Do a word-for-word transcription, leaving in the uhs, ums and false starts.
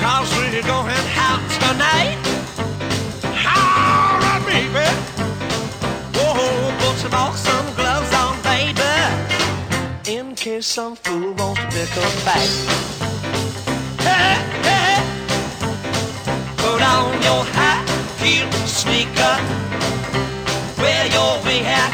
cause we're going out tonight. Alright, baby. Whoa, put some awesome gloves on, baby, in case some fool wants to pick a fight. Hey, hey, put on your high heel